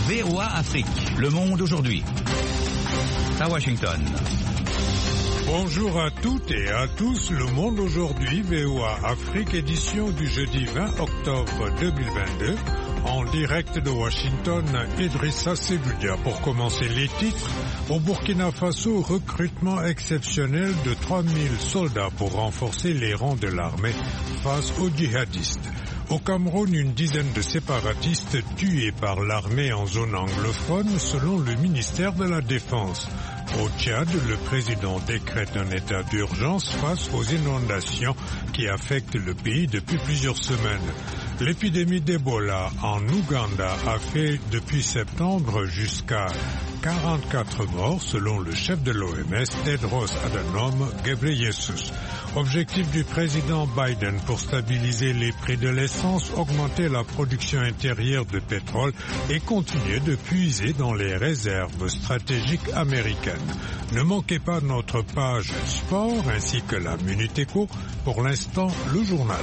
VOA Afrique, le monde aujourd'hui. À Washington. Bonjour à toutes et à tous, le monde aujourd'hui, VOA Afrique, édition du jeudi 20 octobre 2022. En direct de Washington, Idrissa Seloudia. Pour commencer les titres, au Burkina Faso, recrutement exceptionnel de 3000 soldats pour renforcer les rangs de l'armée face aux djihadistes. Au Cameroun, une dizaine de séparatistes tués par l'armée en zone anglophone selon le ministère de la Défense. Au Tchad, le président décrète un état d'urgence face aux inondations qui affectent le pays depuis plusieurs semaines. L'épidémie d'Ebola en Ouganda a fait depuis septembre jusqu'à 44 morts selon le chef de l'OMS, Tedros Adhanom Ghebreyesus. Objectif du président Biden pour stabiliser les prix de l'essence, augmenter la production intérieure de pétrole et continuer de puiser dans les réserves stratégiques américaines. Ne manquez pas notre page sport ainsi que la Minute Éco. Pour l'instant, le journal.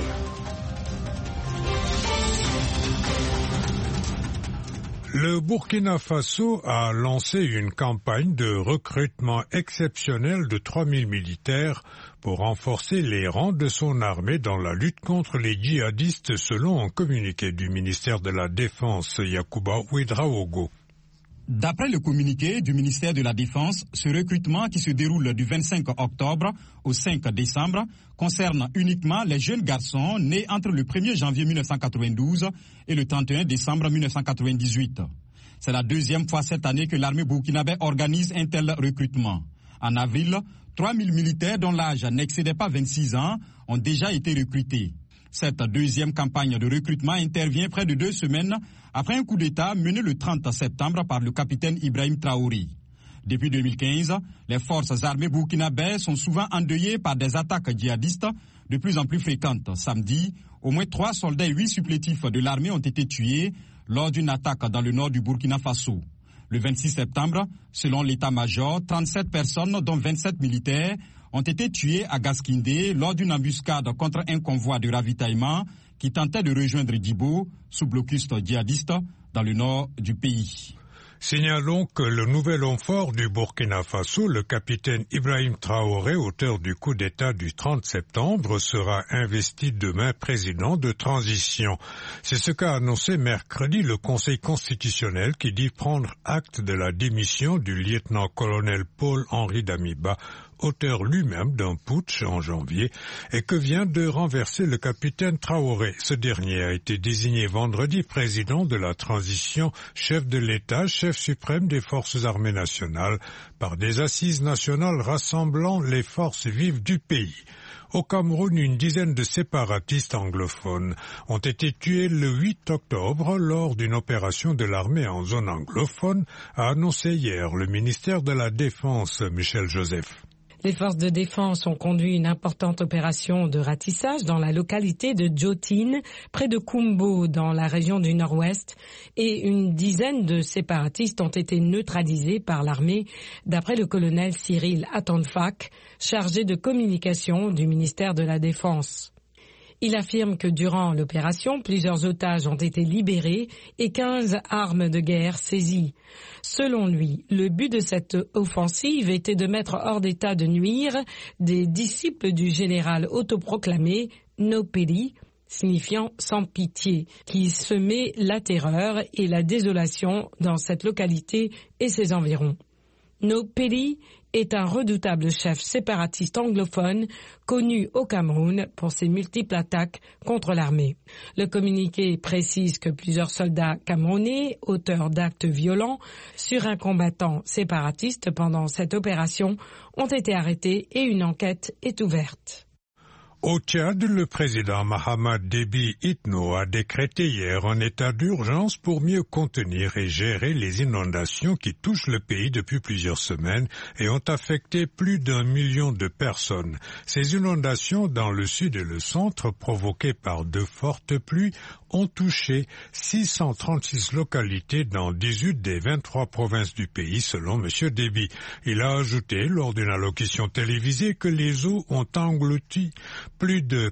Le Burkina Faso a lancé une campagne de recrutement exceptionnel de 3000 militaires pour renforcer les rangs de son armée dans la lutte contre les djihadistes selon un communiqué du ministère de la Défense, Yacouba Ouedraogo. D'après le communiqué du ministère de la Défense, ce recrutement qui se déroule du 25 octobre au 5 décembre concerne uniquement les jeunes garçons nés entre le 1er janvier 1992 et le 31 décembre 1998. C'est la deuxième fois cette année que l'armée burkinabé organise un tel recrutement. En avril, 3000 militaires dont l'âge n'excédait pas 26 ans ont déjà été recrutés. Cette deuxième campagne de recrutement intervient près de 2 semaines après un coup d'État mené le 30 septembre par le capitaine Ibrahim Traoré. Depuis 2015, les forces armées burkinabées sont souvent endeuillées par des attaques djihadistes de plus en plus fréquentes. Samedi, au moins 3 soldats et 8 supplétifs de l'armée ont été tués lors d'une attaque dans le nord du Burkina Faso. Le 26 septembre, selon l'état-major, 37 personnes, dont 27 militaires, ont été tués à Gaskindé lors d'une embuscade contre un convoi de ravitaillement qui tentait de rejoindre Djibo, sous blocus djihadiste, dans le nord du pays. Signalons que le nouvel homme fort du Burkina Faso, le capitaine Ibrahim Traoré, auteur du coup d'État du 30 septembre, sera investi demain président de transition. C'est ce qu'a annoncé mercredi le Conseil constitutionnel qui dit prendre acte de la démission du lieutenant-colonel Paul-Henri Damiba, auteur lui-même d'un putsch en janvier, et que vient de renverser le capitaine Traoré. Ce dernier a été désigné vendredi président de la transition, chef de l'État, chef suprême des forces armées nationales, par des assises nationales rassemblant les forces vives du pays. Au Cameroun, une dizaine de séparatistes anglophones ont été tués le 8 octobre lors d'une opération de l'armée en zone anglophone, a annoncé hier le ministère de la Défense, Michel Joseph. Les forces de défense ont conduit une importante opération de ratissage dans la localité de Djotine, près de Koumbo, dans la région du Nord-Ouest, et une dizaine de séparatistes ont été neutralisés par l'armée, d'après le colonel Cyril Atonfak, chargé de communication du ministère de la Défense. Il affirme que durant l'opération, plusieurs otages ont été libérés et 15 armes de guerre saisies. Selon lui, le but de cette offensive était de mettre hors d'état de nuire des disciples du général autoproclamé Nopeli, signifiant sans pitié, qui semait la terreur et la désolation dans cette localité et ses environs. Nopeli est un redoutable chef séparatiste anglophone connu au Cameroun pour ses multiples attaques contre l'armée. Le communiqué précise que plusieurs soldats camerounais, auteurs d'actes violents sur un combattant séparatiste pendant cette opération, ont été arrêtés et une enquête est ouverte. Au Tchad, le président Mahamat Déby Itno a décrété hier un état d'urgence pour mieux contenir et gérer les inondations qui touchent le pays depuis plusieurs semaines et ont affecté plus d'1 million de personnes. Ces inondations dans le sud et le centre, provoquées par de fortes pluies, ont touché 636 localités dans 18 des 23 provinces du pays, selon M. Déby. Il a ajouté, lors d'une allocution télévisée, que les eaux ont englouti plus de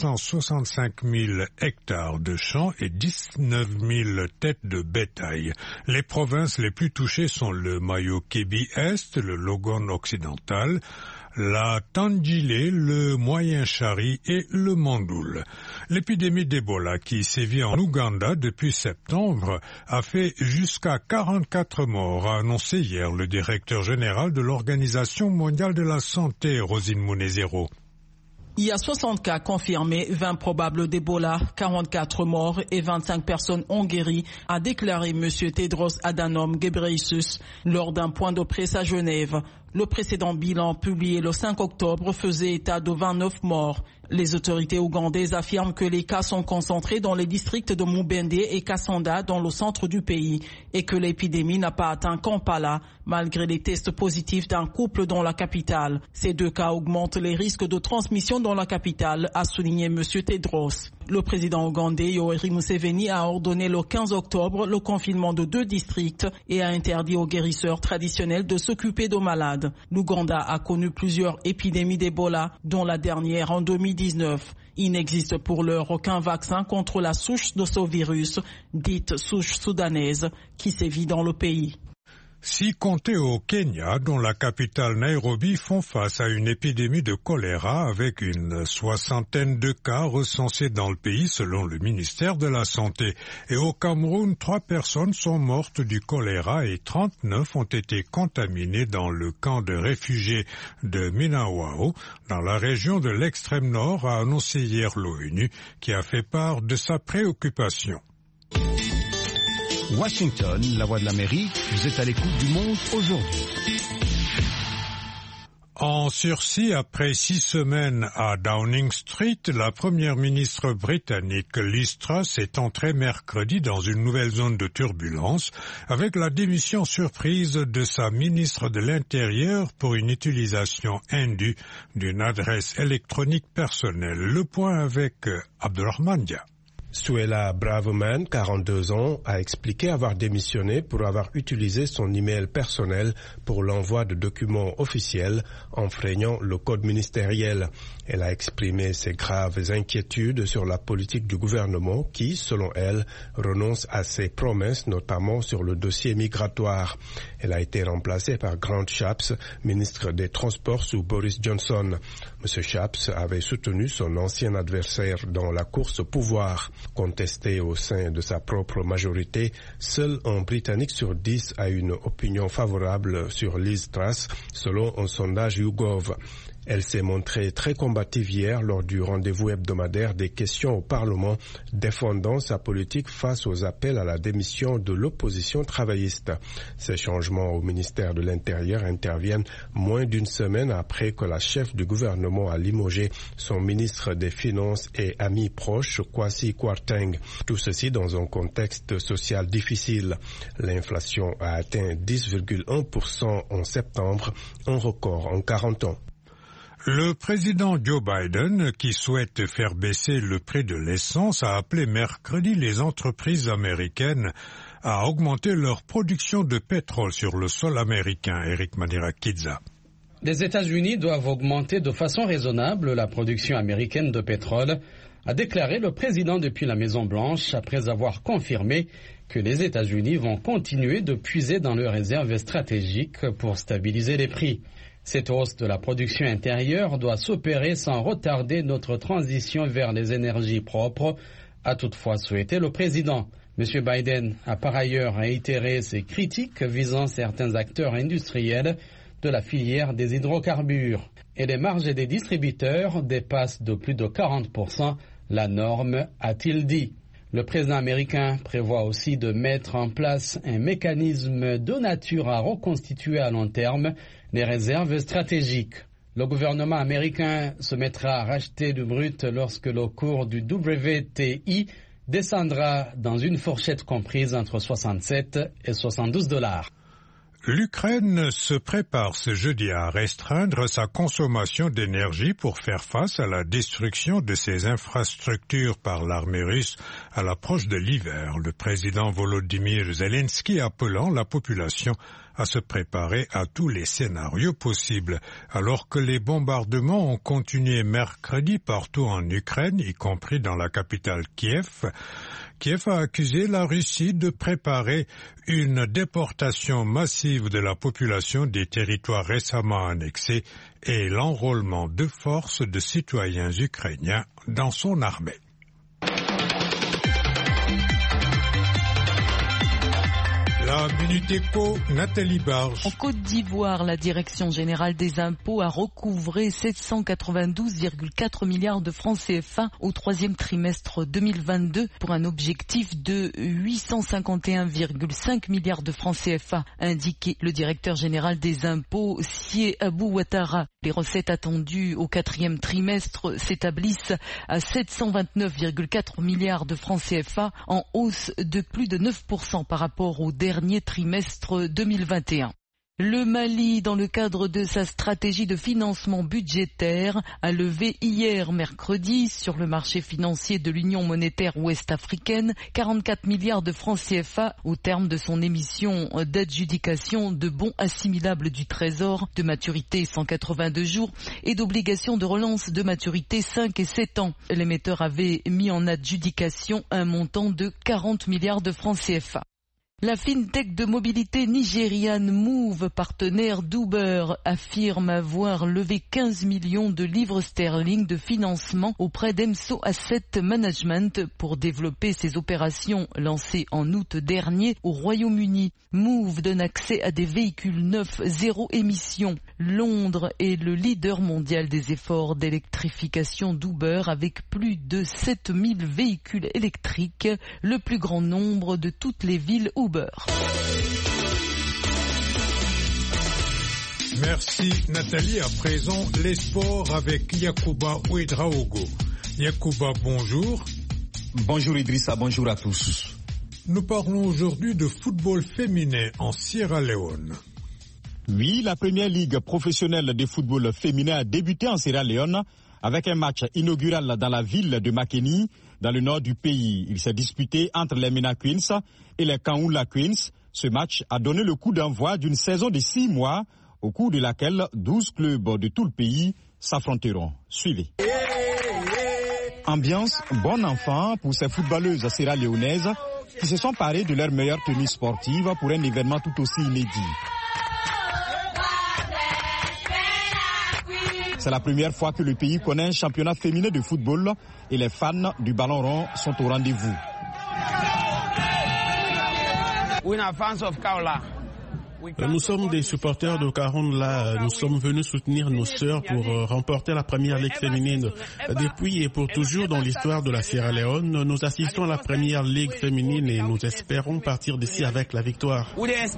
465 000 hectares de champs et 19 000 têtes de bétail. Les provinces les plus touchées sont le Mayo-Kébi-Est, le Logon occidental, la Tandjilé, le Moyen Chari et le Mandoul. L'épidémie d'Ebola qui sévit en Ouganda depuis septembre a fait jusqu'à 44 morts, a annoncé hier le directeur général de l'Organisation mondiale de la santé, Rosine Munezero. Il y a 60 cas confirmés, 20 probables d'Ebola, 44 morts et 25 personnes ont guéri, a déclaré M. Tedros Adhanom Ghebreyesus lors d'un point de presse à Genève. Le précédent bilan publié le 5 octobre faisait état de 29 morts. Les autorités ougandaises affirment que les cas sont concentrés dans les districts de Mubende et Kassanda dans le centre du pays et que l'épidémie n'a pas atteint Kampala malgré les tests positifs d'un couple dans la capitale. Ces 2 cas augmentent les risques de transmission dans la capitale, a souligné M. Tedros. Le président ougandais Yoweri Museveni a ordonné le 15 octobre le confinement de 2 districts et a interdit aux guérisseurs traditionnels de s'occuper de malades. L'Ouganda a connu plusieurs épidémies d'Ebola, dont la dernière en 2019. Il n'existe pour l'heure aucun vaccin contre la souche de ce virus, dite souche soudanaise, qui sévit dans le pays. 6 comtés au Kenya, dont la capitale Nairobi, font face à une épidémie de choléra avec une 60aine de cas recensés dans le pays selon le ministère de la Santé. Et au Cameroun, 3 personnes sont mortes du choléra et 39 ont été contaminées dans le camp de réfugiés de Minawao, dans la région de l'extrême nord, a annoncé hier l'ONU, qui a fait part de sa préoccupation. Washington, la voix de l'Amérique, vous êtes à l'écoute du monde aujourd'hui. En sursis après 6 semaines à Downing Street, la première ministre britannique Liz Truss est entrée mercredi dans une nouvelle zone de turbulence avec la démission surprise de sa ministre de l'Intérieur pour une utilisation indue d'une adresse électronique personnelle. Le point avec Abdulrahman Dia. Suella Braverman, 42 ans, a expliqué avoir démissionné pour avoir utilisé son email personnel pour l'envoi de documents officiels enfreignant le code ministériel. Elle a exprimé ses graves inquiétudes sur la politique du gouvernement qui, selon elle, renonce à ses promesses, notamment sur le dossier migratoire. Elle a été remplacée par Grant Shapps, ministre des Transports sous Boris Johnson. M. Shapps avait soutenu son ancien adversaire dans la course au pouvoir. Contesté au sein de sa propre majorité, seul un Britannique sur 10 a une opinion favorable sur Liz Truss, selon un sondage YouGov. Elle s'est montrée très combative hier lors du rendez-vous hebdomadaire des questions au Parlement, défendant sa politique face aux appels à la démission de l'opposition travailliste. Ces changements au ministère de l'Intérieur interviennent moins d'une semaine après que la chef du gouvernement a limogé son ministre des Finances et ami proche, Kwasi Kwarteng. Tout ceci dans un contexte social difficile. L'inflation a atteint 10,1% en septembre, un record en 40 ans. Le président Joe Biden, qui souhaite faire baisser le prix de l'essence, a appelé mercredi les entreprises américaines à augmenter leur production de pétrole sur le sol américain. Eric Manira-Kidza. Les États-Unis doivent augmenter de façon raisonnable la production américaine de pétrole, a déclaré le président depuis la Maison-Blanche après avoir confirmé que les États-Unis vont continuer de puiser dans leurs réserves stratégiques pour stabiliser les prix. Cette hausse de la production intérieure doit s'opérer sans retarder notre transition vers les énergies propres, a toutefois souhaité le président. M. Biden a par ailleurs réitéré ses critiques visant certains acteurs industriels de la filière des hydrocarbures. Et les marges des distributeurs dépassent de plus de 40% la norme, a-t-il dit. Le président américain prévoit aussi de mettre en place un mécanisme de nature à reconstituer à long terme les réserves stratégiques. Le gouvernement américain se mettra à racheter du brut lorsque le cours du WTI descendra dans une fourchette comprise entre 67 et 72 $. L'Ukraine se prépare ce jeudi à restreindre sa consommation d'énergie pour faire face à la destruction de ses infrastructures par l'armée russe à l'approche de l'hiver. Le président Volodymyr Zelensky appelant la population à se préparer à tous les scénarios possibles. Alors que les bombardements ont continué mercredi partout en Ukraine, y compris dans la capitale Kiev, Kiev a accusé la Russie de préparer une déportation massive de la population des territoires récemment annexés et l'enrôlement de force de citoyens ukrainiens dans son armée. La Minute Éco, Nathalie Barge. En Côte d'Ivoire, la Direction générale des impôts a recouvré 792,4 milliards de francs CFA au troisième trimestre 2022 pour un objectif de 851,5 milliards de francs CFA, a indiqué le directeur général des impôts, Sié Abou Ouattara. Les recettes attendues au quatrième trimestre s'établissent à 729,4 milliards de francs CFA, en hausse de plus de 9% par rapport au dernier trimestre 2021. Le Mali, dans le cadre de sa stratégie de financement budgétaire, a levé hier mercredi sur le marché financier de l'Union monétaire ouest-africaine 44 milliards de francs CFA au terme de son émission d'adjudication de bons assimilables du Trésor de maturité 182 jours et d'obligations de relance de maturité 5 et 7 ans. L'émetteur avait mis en adjudication un montant de 40 milliards de francs CFA. La fintech de mobilité nigériane Move, partenaire d'Uber, affirme avoir levé 15 millions de livres sterling de financement auprès d'Emso Asset Management pour développer ses opérations lancées en août dernier au Royaume-Uni. Move donne accès à des véhicules neufs zéro émission. Londres est le leader mondial des efforts d'électrification d'Uber avec plus de 7000 véhicules électriques, le plus grand nombre de toutes les villes Uber. Merci Nathalie. À présent, les sports avec Yacouba Ouedraogo. Yacouba, bonjour. Bonjour Idrissa, bonjour à tous. Nous parlons aujourd'hui de football féminin en Sierra Leone. Oui, la première ligue professionnelle de football féminin a débuté en Sierra Leone avec un match inaugural dans la ville de Makeni, dans le nord du pays. Il s'est disputé entre les Mena Queens et les Kaoula Queens. Ce match a donné le coup d'envoi d'une saison de 6 mois, au cours de laquelle 12 clubs de tout le pays s'affronteront. Suivez. Ambiance bon enfant pour ces footballeuses sierra-léonaises qui se sont parées de leur meilleure tenue sportive pour un événement tout aussi inédit. C'est la première fois que le pays connaît un championnat féminin de football et les fans du ballon rond sont au rendez-vous. Nous sommes des supporters de Kaoula. Nous sommes venus soutenir nos sœurs pour remporter la première ligue féminine. Depuis et pour toujours dans l'histoire de la Sierra Leone, nous assistons à la première ligue féminine et nous espérons partir d'ici avec la victoire.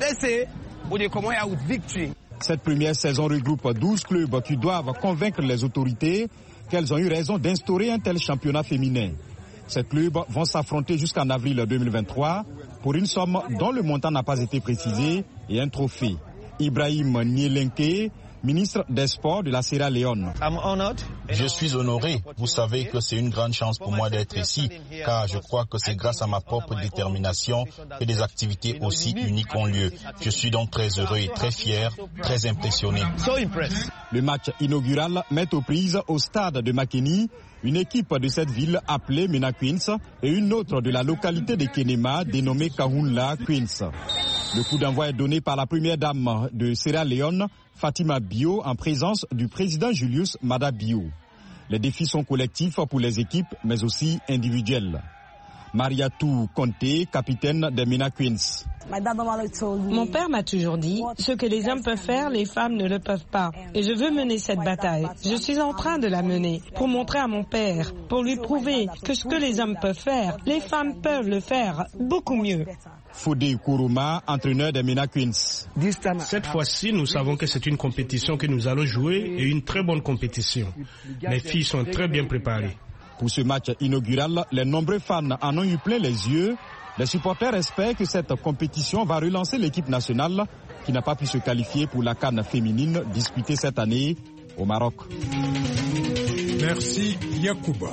Cette première saison regroupe 12 clubs qui doivent convaincre les autorités qu'elles ont eu raison d'instaurer un tel championnat féminin. Ces clubs vont s'affronter jusqu'en avril 2023 pour une somme dont le montant n'a pas été précisé et un trophée. Ibrahim Nielenke, ministre des Sports de la Sierra Leone. Je suis honoré. Vous savez que c'est une grande chance pour moi d'être ici, car je crois que c'est grâce à ma propre détermination que des activités aussi uniques ont lieu. Je suis donc très heureux et très fier, très impressionné. Le match inaugural met aux prises au stade de Makeni une équipe de cette ville appelée Mena Queens et une autre de la localité de Kenema dénommée Kaoula Queens. Le coup d'envoi est donné par la première dame de Sierra Leone, Fatima Bio, en présence du président Julius Maada Bio. Les défis sont collectifs pour les équipes, mais aussi individuels. Mariatou Conté, capitaine des Mena Queens. Mon père m'a toujours dit, ce que les hommes peuvent faire, les femmes ne le peuvent pas. Et je veux mener cette bataille. Je suis en train de la mener pour montrer à mon père, pour lui prouver que ce que les hommes peuvent faire, les femmes peuvent le faire beaucoup mieux. Fodé Kourouma, entraîneur des Mena Queens. Cette fois-ci, nous savons que c'est une compétition que nous allons jouer et une très bonne compétition. Les filles sont très bien préparées. Pour ce match inaugural, les nombreux fans en ont eu plein les yeux. Les supporters espèrent que cette compétition va relancer l'équipe nationale qui n'a pas pu se qualifier pour la CAN féminine disputée cette année au Maroc. Merci Yacouba.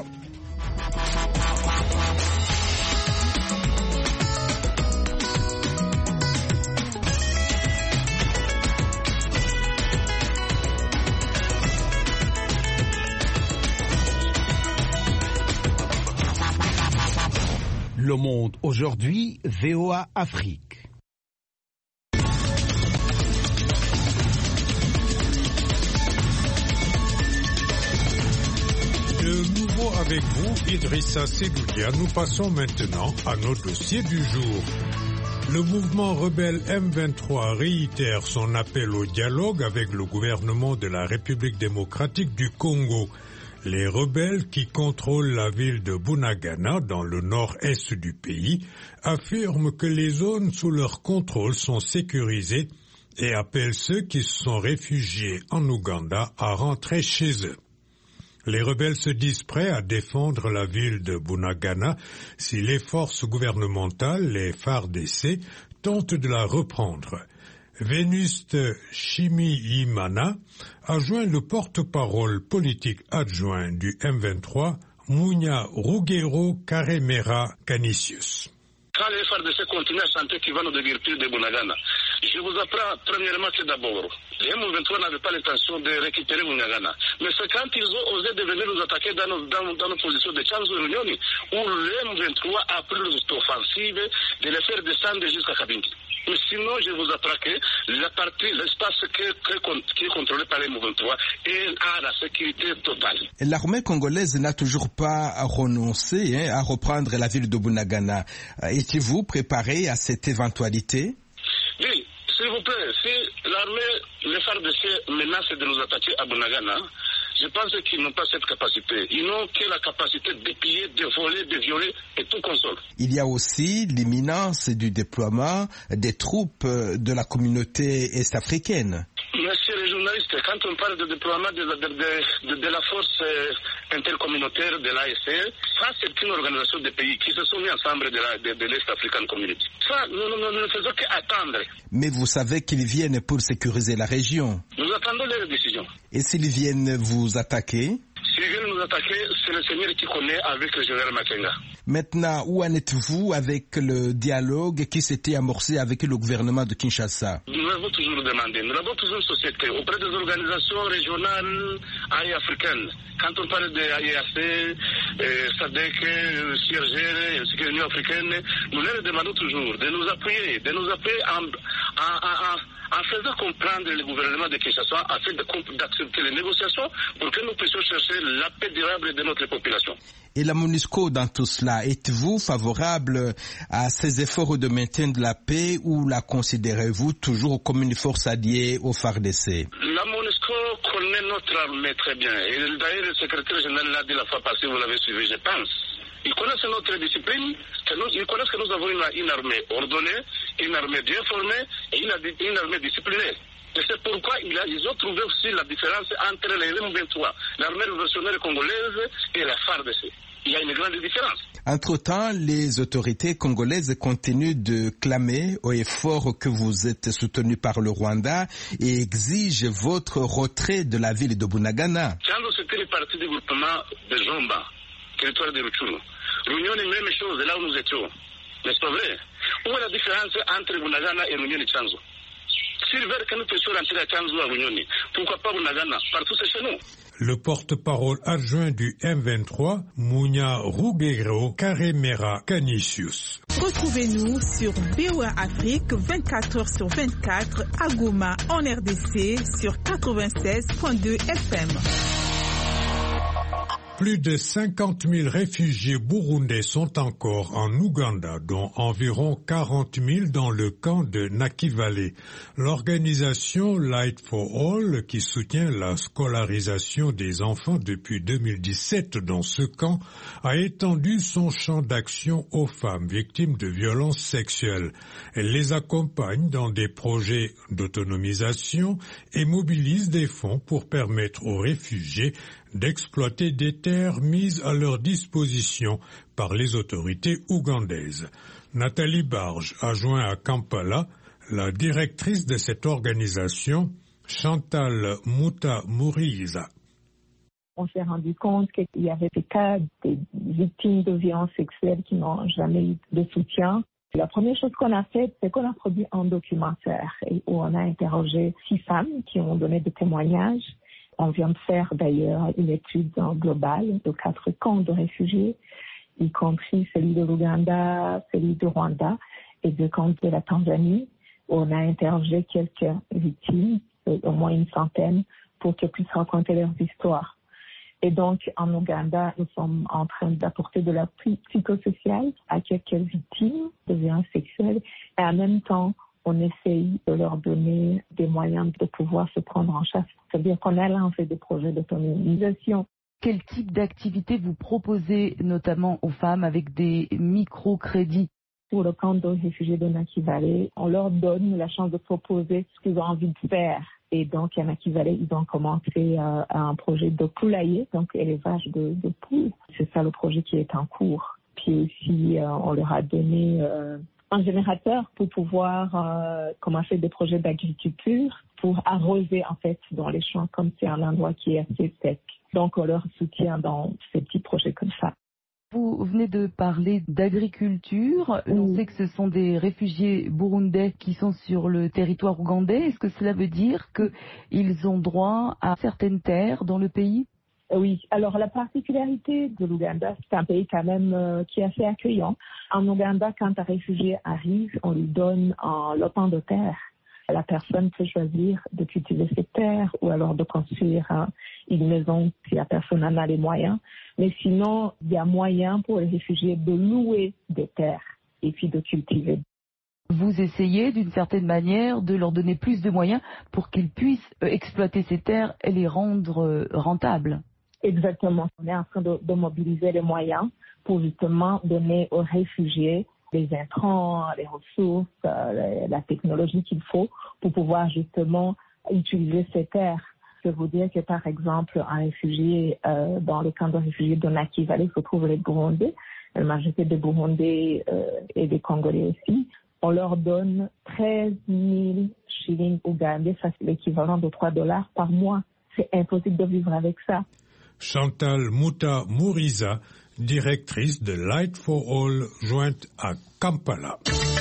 Le Monde aujourd'hui, VOA Afrique. De nouveau avec vous, Idrissa Sedoudia. Nous passons maintenant à nos dossiers du jour. Le mouvement rebelle M23 réitère son appel au dialogue avec le gouvernement de la République démocratique du Congo. Les rebelles qui contrôlent la ville de Bunagana dans le nord-est du pays affirment que les zones sous leur contrôle sont sécurisées et appellent ceux qui se sont réfugiés en Ouganda à rentrer chez eux. Les rebelles se disent prêts à défendre la ville de Bunagana si les forces gouvernementales, les FARDC, tentent de la reprendre. Venuste Shimiyimana a joint le porte-parole politique adjoint du M23, Mounia Rugero Karemera Canisius. Quand les FARDC continuent à chanter qu'ils vont nous déguerpir de Bunagana, je vous apprends premièrement que d'abord, les M23 n'avaient pas l'intention de récupérer Bunagana. Mais c'est quand ils ont osé de venir nous attaquer dans nos positions de Chanzo Runyoni, où le M23 a pris l'offensive de les faire descendre jusqu'à Kabingi. Mais sinon, je vous apprends que l'espace qui est contrôlé par les M23 a la sécurité totale. L'armée congolaise n'a toujours pas renoncé à reprendre la ville de Bunagana. Étiez-vous préparé à cette éventualité? Oui, s'il vous plaît, si l'armée, les FARDC menacent de nous attaquer à Bunagana, je pense qu'ils n'ont pas cette capacité. Ils n'ont que la capacité de piller, de voler, de violer et tout console. Il y a aussi l'imminence du déploiement des troupes de la communauté est-africaine. Monsieur les journalistes, quand on parle de déploiement de la force intercommunautaire de l'ASC, ça c'est une organisation de pays qui se sont mis ensemble de l'Est African Community. Ça, nous ne faisons qu'attendre. Mais vous savez qu'ils viennent pour sécuriser la région. Nous attendons leurs décisions. Et s'ils viennent vous attaquer? S'ils viennent nous attaquer, c'est le Seigneur qui connaît avec le général Makenga. Maintenant, où en êtes-vous avec le dialogue qui s'était amorcé avec le gouvernement de Kinshasa? Nous l'avons toujours demandé. Nous avons toujours une société auprès des organisations régionales et africaines. Quand on parle de AEAC, SADC, CIRGL, ainsi que l'Union africaine, nous leur demandons toujours de nous appuyer en faisant comprendre le gouvernement de Kinshasa afin d'accepter les négociations pour que nous puissions chercher la paix durable de notre population. Et la MONUSCO dans tout cela, êtes-vous favorable à ces efforts de maintien de la paix ou la considérez-vous toujours comme une force alliée au FARDC? La MONUSCO connaît notre armée très bien. Et d'ailleurs, le secrétaire général l'a dit la fois passée, vous l'avez suivi, je pense. Ils connaissent notre discipline, ils connaissent que nous avons une armée ordonnée, une armée bien formée et une armée disciplinée. Et c'est pourquoi ils ont trouvé aussi la différence entre les M23, l'armée révolutionnaire congolaise et la FARDC. Il y a une grande différence. Entre-temps, les autorités congolaises continuent de clamer au effort que vous êtes soutenu par le Rwanda et exigent votre retrait de la ville de Bunagana. Chanzo, c'était le parti du groupement de Zomba, territoire de Rutshuru. L'Union est la même chose là où nous étions. N'est-ce pas vrai? Où est la différence entre Bunagana et l'Union de Chanzo? S'ils veulent que nous puissions rentrer à Chanzo à l'Union, pourquoi pas Bunagana? Partout c'est chez nous. Le porte-parole adjoint du M23, Mounia Rugero Karemera Canisius. Retrouvez-nous sur VOA Afrique 24h sur 24 à Goma en RDC sur 96.2 FM. Plus de 50 000 réfugiés burundais sont encore en Ouganda, dont environ 40 000 dans le camp de Nakivale. L'organisation Light for All, qui soutient la scolarisation des enfants depuis 2017 dans ce camp, a étendu son champ d'action aux femmes victimes de violences sexuelles. Elle les accompagne dans des projets d'autonomisation et mobilise des fonds pour permettre aux réfugiés d'exploiter des terres mises à leur disposition par les autorités ougandaises. Nathalie Barge a joint à Kampala La directrice de cette organisation, Chantal Mouta-Mouriza. On s'est rendu compte qu'il y avait des cas de victimes de violences sexuelles qui n'ont jamais eu de soutien. La première chose qu'on a faite, c'est qu'on a produit un documentaire où on a interrogé 6 femmes qui ont donné des témoignages. On vient de faire d'ailleurs une étude globale de 4 camps de réfugiés, y compris celui de l'Ouganda, celui du Rwanda et 2 camps de la Tanzanie. On a interrogé quelques victimes, au moins une centaine, pour qu'elles puissent raconter leurs histoires. Et donc, en Ouganda, nous sommes en train d'apporter de l'appui psychosocial à quelques victimes de violences sexuelles. Et en même temps, on essaye de leur donner des moyens de pouvoir se prendre en charge. C'est-à-dire qu'on a lancé des projets d'autonomisation. Quel type d'activité vous proposez notamment aux femmes avec des microcrédits? Pour le camp de réfugiés de Nakivale, on leur donne la chance de proposer ce qu'ils ont envie de faire. Et donc, à Nakivale, ils ont commencé un projet de poulailler, donc élevage de poules. C'est ça le projet qui est en cours. Puis aussi, on leur a donné un générateur pour pouvoir commencer des projets d'agriculture, pour arroser en fait dans les champs, comme c'est un endroit qui est assez sec. Donc, on leur soutient dans ces petits projets comme ça. Vous venez de parler d'agriculture. On sait que ce sont des réfugiés burundais qui sont sur le territoire ougandais. Est-ce que cela veut dire qu'ils ont droit à certaines terres dans le pays? Oui. Alors, la particularité de l'Ouganda, c'est un pays quand même qui est assez accueillant. En Ouganda, quand un réfugié arrive, on lui donne un lopin de terre. La personne peut choisir de cultiver ses terres ou alors de construire une maison si la personne en a les moyens. Mais sinon, il y a moyen pour les réfugiés de louer des terres et puis de cultiver. Vous essayez d'une certaine manière de leur donner plus de moyens pour qu'ils puissent exploiter ces terres et les rendre rentables. Exactement. On est en train de mobiliser les moyens pour justement donner aux réfugiés les intrants, les ressources, la technologie qu'il faut pour pouvoir justement utiliser ces terres. Je veux dire que par exemple, un réfugié dans le camp de réfugiés de Nakivale se trouve les Burundais, la majorité des Burundais et des Congolais aussi. On leur donne 13 000 shillings ougandais, ça c'est l'équivalent de $3 par mois. C'est impossible de vivre avec ça. Chantal Mouta-Mouriza, directrice de Light for All, jointe à Kampala.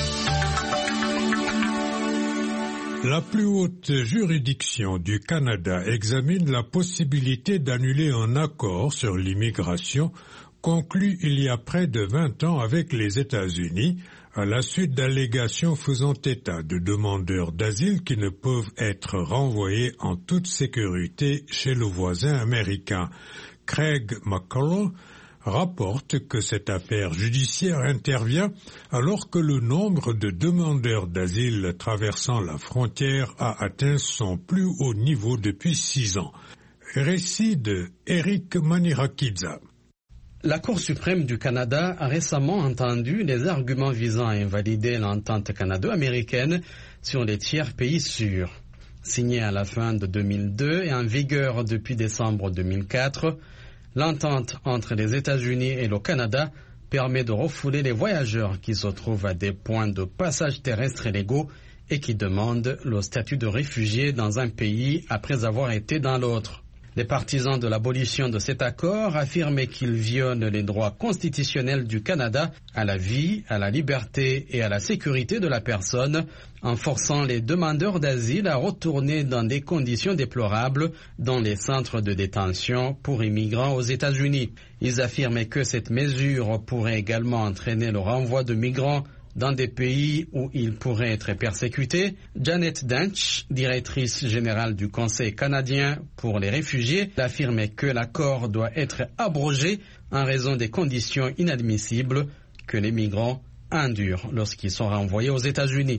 La plus haute juridiction du Canada examine la possibilité d'annuler un accord sur l'immigration conclu il y a près de 20 ans avec les États-Unis à la suite d'allégations faisant état de demandeurs d'asile qui ne peuvent être renvoyés en toute sécurité chez le voisin américain. Craig McCullough rapporte que cette affaire judiciaire intervient alors que le nombre de demandeurs d'asile traversant la frontière a atteint son plus haut niveau depuis 6 ans. Récit de Eric Manirakidza. La Cour suprême du Canada a récemment entendu les arguments visant à invalider l'entente canado-américaine sur les tiers pays sûrs. Signée à la fin de 2002 et en vigueur depuis décembre 2004, l'entente entre les États-Unis et le Canada permet de refouler les voyageurs qui se trouvent à des points de passage terrestre illégaux et qui demandent le statut de réfugié dans un pays après avoir été dans l'autre. Les partisans de l'abolition de cet accord affirmaient qu'il viole les droits constitutionnels du Canada à la vie, à la liberté et à la sécurité de la personne, en forçant les demandeurs d'asile à retourner dans des conditions déplorables dans les centres de détention pour immigrants aux États-Unis. Ils affirmaient que cette mesure pourrait également entraîner le renvoi de migrants dans des pays où ils pourraient être persécutés. Janet Dench, directrice générale du Conseil canadien pour les réfugiés, affirmait que l'accord doit être abrogé en raison des conditions inadmissibles que les migrants endurent lorsqu'ils sont renvoyés aux États-Unis.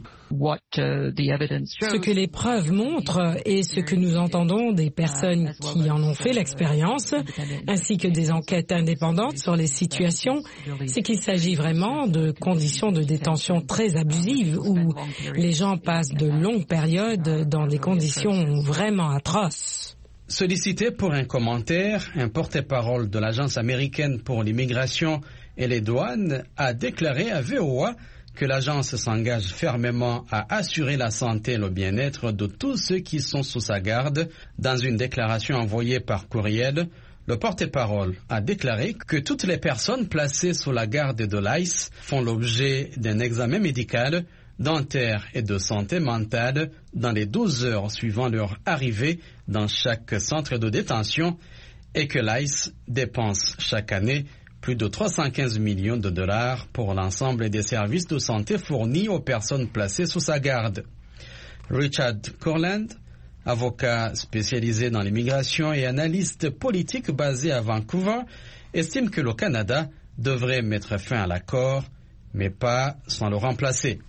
Ce que les preuves montrent et ce que nous entendons des personnes qui en ont fait l'expérience, ainsi que des enquêtes indépendantes sur les situations, c'est qu'il s'agit vraiment de conditions de détention très abusives où les gens passent de longues périodes dans des conditions vraiment atroces. Sollicité pour un commentaire, un porte-parole de l'Agence américaine pour l'immigration et les douanes a déclaré à VOA que l'agence s'engage fermement à assurer la santé et le bien-être de tous ceux qui sont sous sa garde. Dans une déclaration envoyée par courriel, le porte-parole a déclaré que toutes les personnes placées sous la garde de l'ICE font l'objet d'un examen médical, dentaire et de santé mentale dans les 12 heures suivant leur arrivée dans chaque centre de détention et que l'ICE dépense chaque année plus de 315 millions de dollars pour l'ensemble des services de santé fournis aux personnes placées sous sa garde. Richard Corland, avocat spécialisé dans l'immigration et analyste politique basé à Vancouver, estime que le Canada devrait mettre fin à l'accord, mais pas sans le remplacer.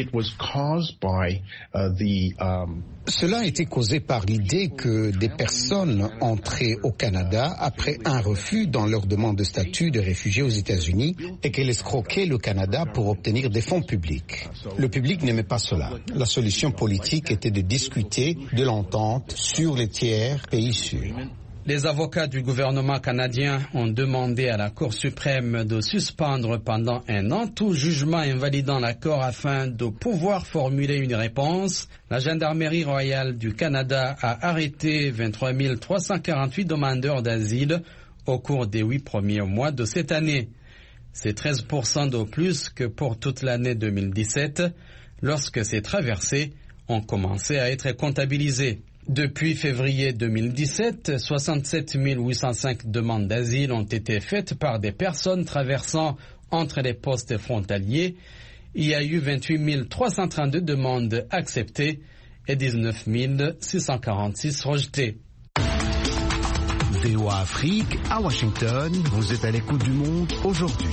Cela a été causé par l'idée que des personnes entraient au Canada après un refus dans leur demande de statut de réfugié aux États-Unis et qu'elles escroquaient le Canada pour obtenir des fonds publics. Le public n'aimait pas cela. La solution politique était de discuter de l'entente sur les tiers pays sûrs. Les avocats du gouvernement canadien ont demandé à la Cour suprême de suspendre pendant 1 an tout jugement invalidant l'accord afin de pouvoir formuler une réponse. La Gendarmerie royale du Canada a arrêté 23 348 demandeurs d'asile au cours des 8 premiers mois de cette année. C'est 13% de plus que pour toute l'année 2017, lorsque ces traversées ont commencé à être comptabilisées. Depuis février 2017, 67 805 demandes d'asile ont été faites par des personnes traversant entre les postes frontaliers. Il y a eu 28 332 demandes acceptées et 19 646 rejetées. VOA Afrique, à Washington, vous êtes à l'écoute du monde aujourd'hui.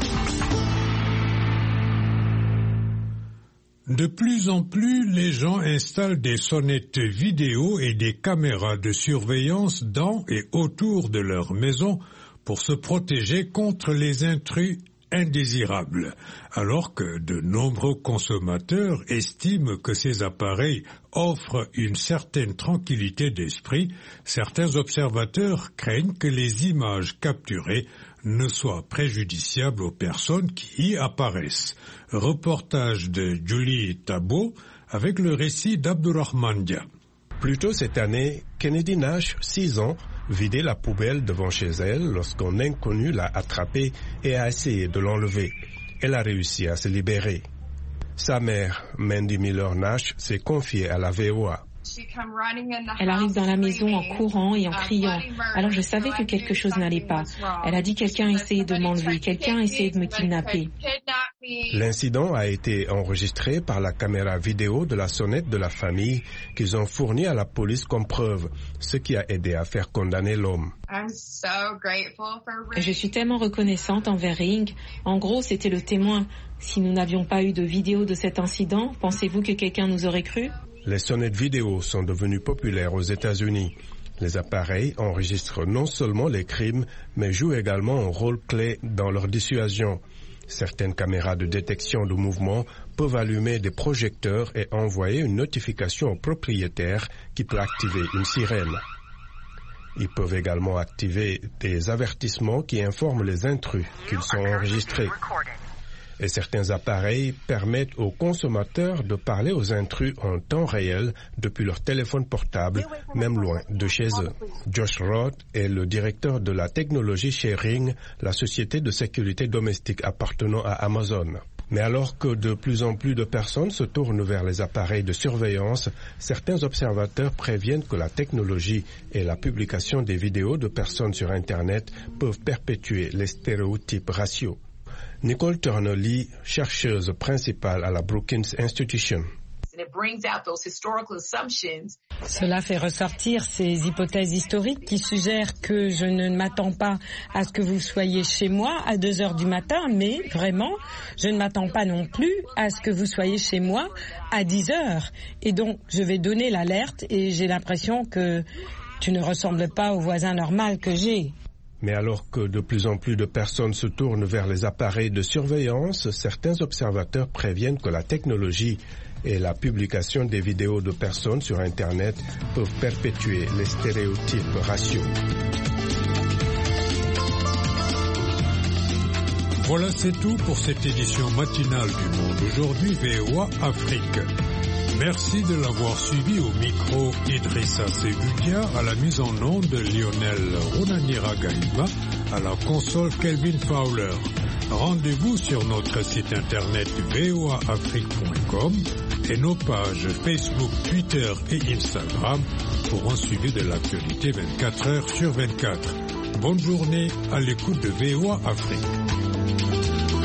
De plus en plus, les gens installent des sonnettes vidéo et des caméras de surveillance dans et autour de leur maison pour se protéger contre les intrus indésirables, alors que de nombreux consommateurs estiment que ces appareils offrent une certaine tranquillité d'esprit. Certains observateurs craignent que les images capturées ne soient préjudiciables aux personnes qui y apparaissent. Reportage de Julie Tabo avec le récit d'Abdurrahman Dia. Plus tôt cette année, Kennedy Nash, 6 ans, vidait la poubelle devant chez elle lorsqu'un inconnu l'a attrapée et a essayé de l'enlever. Elle a réussi à se libérer. Sa mère, Mandy Miller Nash, s'est confiée à la VOA. Elle arrive dans la maison en courant et en criant. Alors je savais que quelque chose n'allait pas. Elle a dit quelqu'un a essayé de m'enlever, quelqu'un a essayé de me kidnapper. L'incident a été enregistré par la caméra vidéo de la sonnette de la famille qu'ils ont fournie à la police comme preuve, ce qui a aidé à faire condamner l'homme. Je suis tellement reconnaissante envers Ring. En gros, c'était le témoin. Si nous n'avions pas eu de vidéo de cet incident, pensez-vous que quelqu'un nous aurait cru ? Les sonnettes vidéo sont devenues populaires aux États-Unis. Les appareils enregistrent non seulement les crimes, mais jouent également un rôle clé dans leur dissuasion. Certaines caméras de détection de mouvement peuvent allumer des projecteurs et envoyer une notification au propriétaire qui peut activer une sirène. Ils peuvent également activer des avertissements qui informent les intrus qu'ils sont enregistrés. Et certains appareils permettent aux consommateurs de parler aux intrus en temps réel depuis leur téléphone portable, même loin de chez eux. Josh Roth est le directeur de la technologie chez Ring, la société de sécurité domestique appartenant à Amazon. Mais alors que de plus en plus de personnes se tournent vers les appareils de surveillance, certains observateurs préviennent que la technologie et la publication des vidéos de personnes sur Internet peuvent perpétuer les stéréotypes raciaux. Nicole Turner-Lee, chercheuse principale à la Brookings Institution. Cela fait ressortir ces hypothèses historiques qui suggèrent que je ne m'attends pas à ce que vous soyez chez moi à 2 heures du matin, mais vraiment, je ne m'attends pas non plus à ce que vous soyez chez moi à 10 heures. Et donc, je vais donner l'alerte et j'ai l'impression que tu ne ressembles pas au voisin normal que j'ai. Mais alors que de plus en plus de personnes se tournent vers les appareils de surveillance, certains observateurs préviennent que la technologie et la publication des vidéos de personnes sur Internet peuvent perpétuer les stéréotypes raciaux. Voilà, c'est tout pour cette édition matinale du Monde Aujourd'hui VOA Afrique. Merci de l'avoir suivi au micro Idrissa Segudia, à la mise en onde de Lionel Runanira Gaïba, à la console Kelvin Fowler. Rendez-vous sur notre site internet voaafrique.com et nos pages Facebook, Twitter et Instagram pour un suivi de l'actualité 24 heures sur 24. Bonne journée à l'écoute de VOA Afrique.